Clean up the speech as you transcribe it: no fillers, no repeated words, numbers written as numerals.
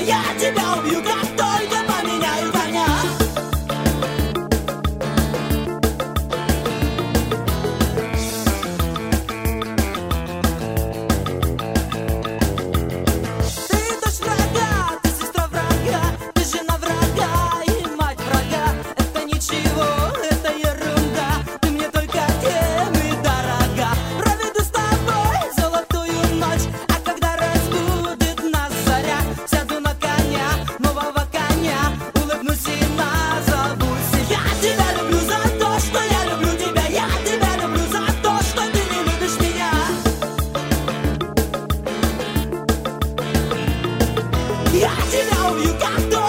я тебя убью, как только поменяю коня. Ты дочь врага, ты сестра врага, ты жена врага и мать врага. Это ничего, это ерунда, ты мне только тем и дорога. Проведу с тобой золотую ночь, а когда разбудит нас заря, сяду на коня, нового коня, улыбнусь и назовусь. Я тебя люблю за то, что я люблю тебя, я тебя люблю за то, что ты не любишь меня. Я тебя убью, как только